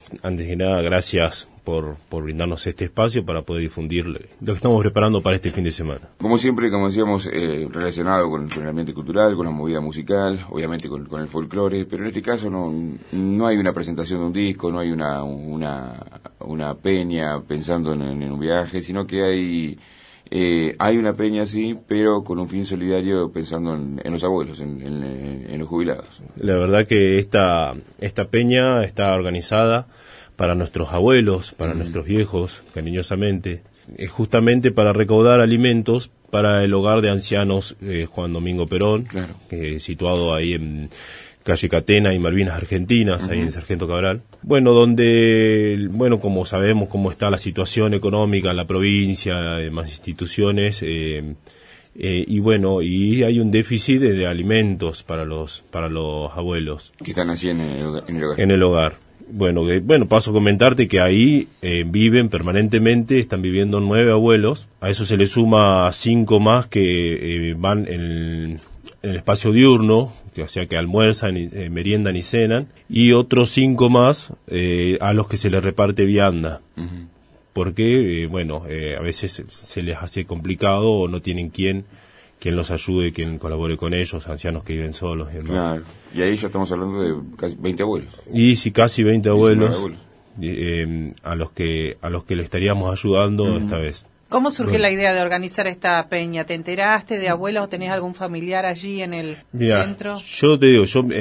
antes que nada, gracias por brindarnos este espacio para poder difundir lo que estamos preparando para este fin de semana. Como siempre, como decíamos, relacionado con el ambiente cultural, con la movida musical, obviamente con el folclore, pero en este caso no hay una presentación de un disco, no hay una peña pensando en un viaje, sino que hay una peña, sí, pero con un fin solidario pensando en los abuelos, en los jubilados. La verdad que esta peña está organizada para nuestros abuelos, para nuestros viejos, cariñosamente, justamente para recaudar alimentos para el hogar de ancianos Juan Domingo Perón, claro, situado ahí en calle Catena y Malvinas Argentinas, ahí en Sargento Cabral. Bueno, donde, como sabemos cómo está la situación económica en la provincia, más instituciones, y hay un déficit de alimentos para los abuelos. Que están así en el hogar. En el hogar. Paso a comentarte que ahí viven permanentemente, están viviendo 9 abuelos. A eso se le suma 5 más que van en el espacio diurno, o sea que almuerzan, meriendan y cenan, y otros 5 más a los que se les reparte vianda. Porque, a veces se les hace complicado o no tienen quien los ayude, quien colabore con ellos, ancianos que viven solos y demás. Claro, y ahí ya estamos hablando de casi 20 abuelos. Y sí, casi 20 abuelos, a los que le estaríamos ayudando esta vez. ¿Cómo surgió la idea de organizar esta peña? ¿Te enteraste de abuelos o tenés algún familiar allí en el centro? Yo te digo,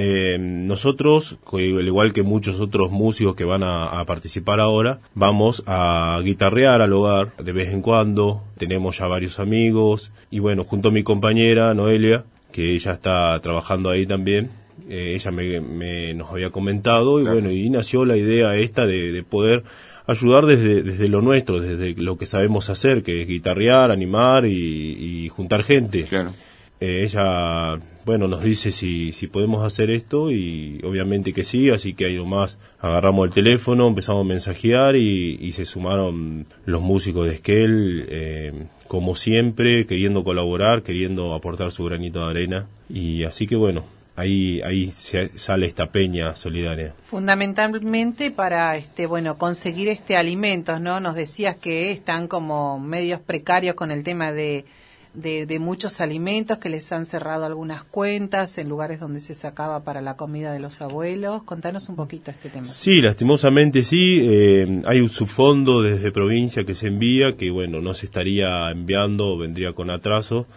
nosotros, al igual que muchos otros músicos que van a participar ahora, vamos a guitarrear al hogar de vez en cuando. Tenemos ya varios amigos y junto a mi compañera Noelia, que ella está trabajando ahí también, ella nos había comentado y nació la idea esta de poder ayudar desde lo nuestro, desde lo que sabemos hacer, que es guitarrear, animar y juntar gente. Claro. Ella, nos dice si podemos hacer esto y obviamente que sí, así que ahí nomás agarramos el teléfono, empezamos a mensajear y se sumaron los músicos de Esquel, como siempre, queriendo colaborar, queriendo aportar su granito de arena y así que ahí sale esta peña solidaria. Fundamentalmente para conseguir alimentos, ¿no? Nos decías que están como medios precarios con el tema de muchos alimentos, que les han cerrado algunas cuentas en lugares donde se sacaba para la comida de los abuelos. Contanos un poquito este tema. Sí, lastimosamente sí, hay un subfondo desde provincia que se envía, que no se estaría enviando, vendría con atraso.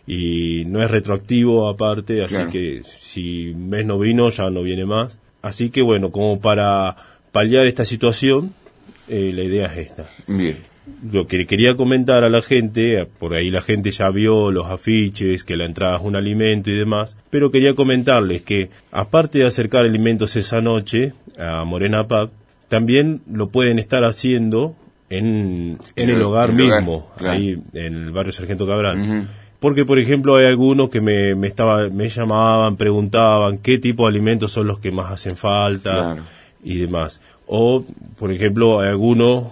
Y no es retroactivo aparte, así que si un mes no vino, ya no viene más. Así que como para paliar esta situación, la idea es esta. Bien. Lo que quería comentar a la gente, por ahí la gente ya vio los afiches, que la entrada es un alimento y demás, pero quería comentarles que, aparte de acercar alimentos esa noche a Morena Pub, también lo pueden estar haciendo en el hogar mismo, ahí en el barrio Sargento Cabral. Porque, por ejemplo, hay algunos que me llamaban, preguntaban qué tipo de alimentos son los que más hacen falta y demás. O, por ejemplo, hay alguno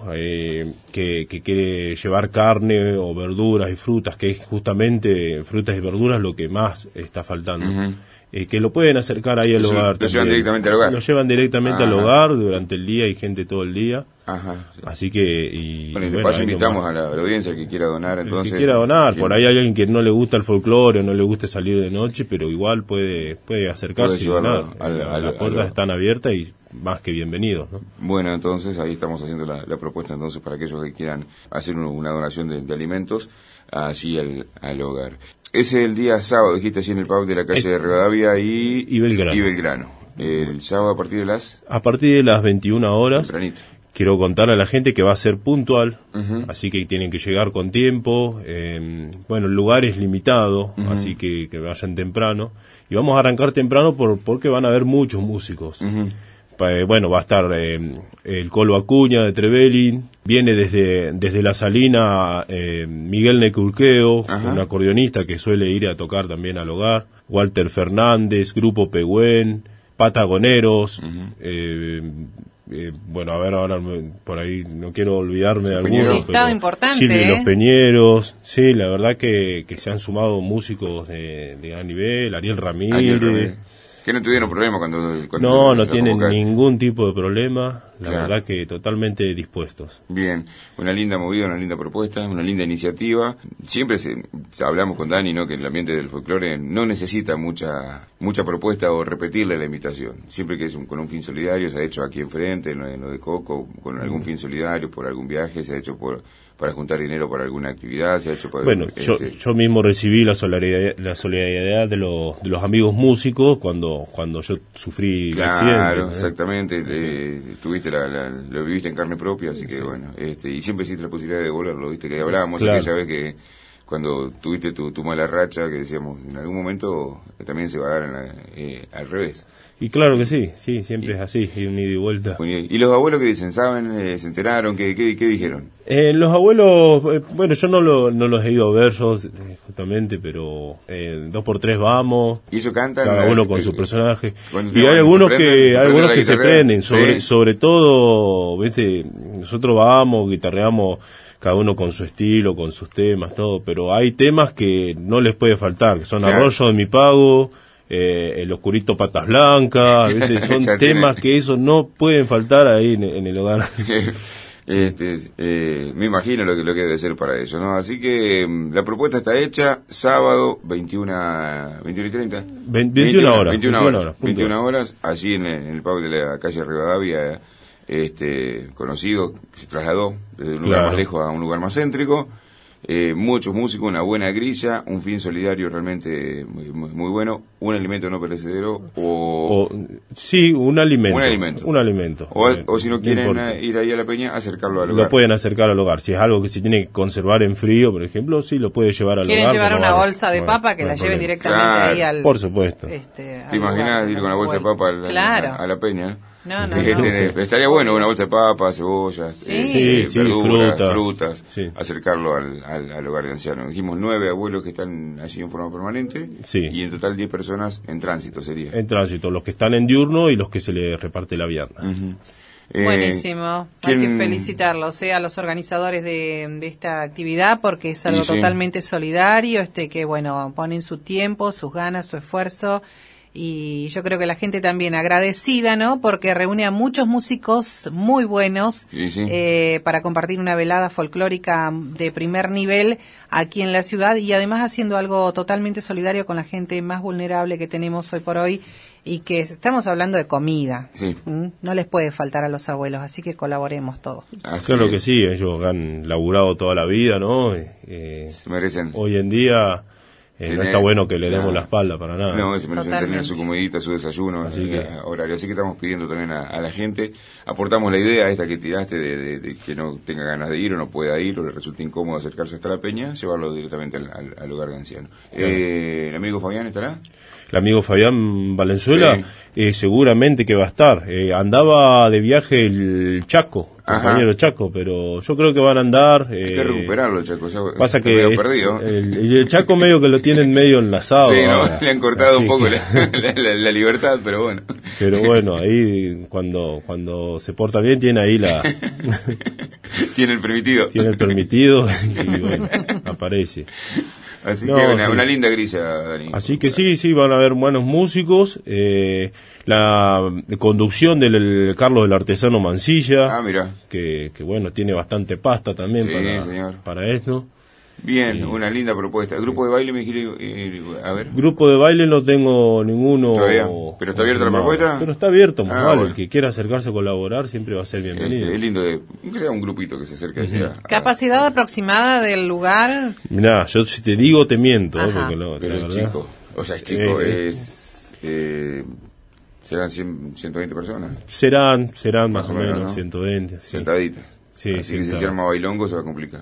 que quiere llevar carne o verduras y frutas, que es justamente frutas y verduras lo que más está faltando. Que lo pueden acercar ahí al hogar. ¿Lo llevan directamente al hogar? Lo llevan directamente al hogar durante el día, hay gente todo el día. Sí. Así que... Y de paso invitamos a la audiencia que quiera donar. Entonces, el que quiera donar, por ahí hay alguien que no le gusta el folclore, no le gusta salir de noche, pero igual puede acercarse y donar. Las puertas están abiertas y más que bienvenidos, ¿no? Bueno, entonces ahí estamos haciendo la propuesta entonces para aquellos que quieran hacer una donación de alimentos así al hogar. Es el día sábado, dijiste así en el pub de la calle de Rivadavia y Belgrano. El sábado a partir de las... A partir de las 21 horas. Tempranito. Quiero contar a la gente que va a ser puntual, así que tienen que llegar con tiempo. El lugar es limitado, así que vayan temprano. Y vamos a arrancar temprano porque van a haber muchos músicos. Va a estar el Colo Acuña de Trevelin, viene desde La Salina Miguel Necurqueo, un acordeonista que suele ir a tocar también al hogar, Walter Fernández, Grupo Pehuen, Patagoneros, ahora por ahí no quiero olvidarme de algunos, pero importante, Silvio Los Peñeros, sí, la verdad que se han sumado músicos de gran nivel, Ariel Ramírez. Que no tuvieron problema cuando no tienen ningún tipo de problema. La verdad que totalmente dispuestos. Bien, una linda movida, una linda propuesta, una linda iniciativa. Siempre hablamos con Dani, ¿no?, que el ambiente del folclore no necesita mucha propuesta o repetirle la invitación. Siempre que es con un fin solidario, se ha hecho aquí enfrente, en lo de Coco, con algún fin solidario, por algún viaje, se ha hecho para juntar dinero para alguna actividad, se ha hecho por... Bueno, yo mismo recibí la solidaridad de los amigos músicos cuando yo sufrí el accidente. Claro, exactamente, tuviste lo viviste en carne propia, así que bueno, y siempre existe la posibilidad de devolverlo, viste, que hablábamos aquella vez que cuando tuviste tu mala racha, que decíamos, en algún momento también se va a dar al revés. Y claro que sí, siempre es así, un ida y vuelta. ¿Y los abuelos qué dicen? ¿Saben? ¿Se enteraron? ¿Qué dijeron? Los abuelos, bueno, yo no los he ido a ver yo, justamente, pero 2x3 vamos. ¿Y ellos cantan? Cada uno con su personaje. Y hay algunos que se prenden, sobre todo, ¿viste? Nosotros vamos, guitarreamos, cada uno con su estilo, con sus temas, todo, pero hay temas que no les puede faltar, que son Arroyo de mi Pago, El Oscurito Patas Blancas, ¿viste? Son temas que eso no pueden faltar ahí en el hogar. Me imagino lo que debe ser para ellos, ¿no? Así que la propuesta está hecha, sábado 21 y 30. 21 horas. 21 horas, allí en el pub de la calle Rivadavia, conocido, que se trasladó desde un lugar más lejos a un lugar más céntrico. Muchos músicos, una buena grilla, un fin solidario realmente muy bueno, un alimento no perecedero sí, un alimento. O si no quieren ir ahí a la peña, acercarlo al hogar. Lo pueden acercar al hogar. Si es algo que se tiene que conservar en frío, por ejemplo, sí lo puede llevar al hogar. ¿Quieren llevar una bolsa de papa que la lleven directamente ahí al... Por supuesto. ¿Te imaginas ir con la bolsa de papa a la peña? No. Estaría bueno una bolsa de papas, cebollas, verduras, frutas, acercarlo al hogar de ancianos. Dijimos 9 abuelos que están allí en forma permanente y en total 10 personas en tránsito sería. En tránsito, los que están en diurno y los que se les reparte la vianda. Buenísimo, hay que felicitarlos a los organizadores de esta actividad porque es algo totalmente solidario, que bueno, ponen su tiempo, sus ganas, su esfuerzo. Y yo creo que la gente también agradecida, ¿no? Porque reúne a muchos músicos muy buenos para compartir una velada folclórica de primer nivel aquí en la ciudad y además haciendo algo totalmente solidario con la gente más vulnerable que tenemos hoy por hoy y que estamos hablando de comida. No les puede faltar a los abuelos, así que colaboremos todos. Claro que sí, ellos han laburado toda la vida, ¿no? Se merecen. Hoy en día... no está bueno que le demos la espalda para nada. No, se merecen tener su comidita, su desayuno, horario. Así que estamos pidiendo también a la gente, aportamos la idea esta que tiraste de que no tenga ganas de ir o no pueda ir o le resulte incómodo acercarse hasta la peña, llevarlo directamente al hogar de ancianos. ¿El amigo Fabián estará? El amigo Fabián Valenzuela seguramente que va a estar. Andaba de viaje el Chaco, compañero Chaco, pero yo creo que van a andar. Hay que recuperarlo el Chaco, pasa que medio perdido. El Chaco medio que lo tienen medio enlazado. Sí, le han cortado un poco la libertad, pero bueno. Pero bueno, ahí cuando se porta bien tiene ahí tiene el permitido. Tiene el permitido y bueno, aparece. Así que una linda grilla, Dani. Así que sí, van a haber buenos músicos. La conducción del Carlos del Artesano Mancilla. Mira. Que bueno, tiene bastante pasta también para esto. Bien, una linda propuesta. ¿El grupo de baile me quiere a ver? Grupo de baile no tengo ninguno. ¿Todavía? ¿Pero está abierta la propuesta? Pero está abierto, más vale. Bueno. El que quiera acercarse a colaborar siempre va a ser bienvenido. Es lindo, que sea un grupito que se acerque ¿Capacidad aproximada del lugar? Mirá, yo si te digo te miento. Porque pero es chico. O sea, es chico, ¿serán 120 personas? Serán más o menos, ¿no? 120. Sentaditas. Sí, así que si se arma bailongo se va a complicar.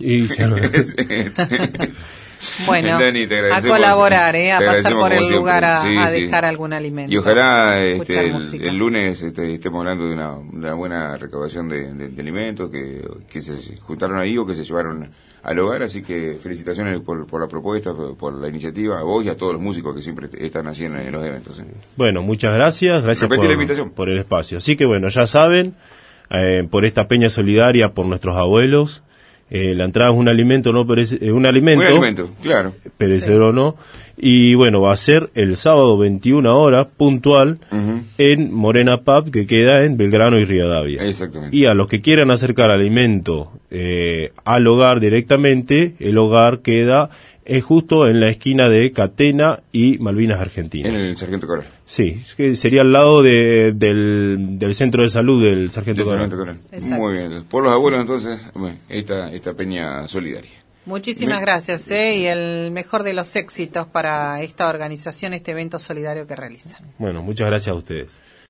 Bueno, Dani, a colaborar, a pasar por el lugar a dejar algún alimento. Y ojalá el lunes estemos hablando de una buena recaudación de alimentos que se juntaron ahí o que se llevaron al hogar, así que felicitaciones por la propuesta, por la iniciativa, a vos y a todos los músicos que siempre están así en los eventos. Bueno, muchas gracias por el espacio. Así que bueno, ya saben, por esta peña solidaria por nuestros abuelos. La entrada es un alimento, claro. Perecedero no. Y bueno, va a ser el sábado 21 horas, puntual, en Morena Pub, que queda en Belgrano y Rivadavia. Exactamente. Y a los que quieran acercar alimento al hogar directamente, el hogar queda justo en la esquina de Catena y Malvinas Argentinas. En el Sargento Coral. Sí, que sería al lado del centro de salud del Sargento Coral. Muy bien. Por los abuelos, entonces, esta peña solidaria. Muchísimas gracias, y el mejor de los éxitos para esta organización, este evento solidario que realizan. Bueno, muchas gracias a ustedes.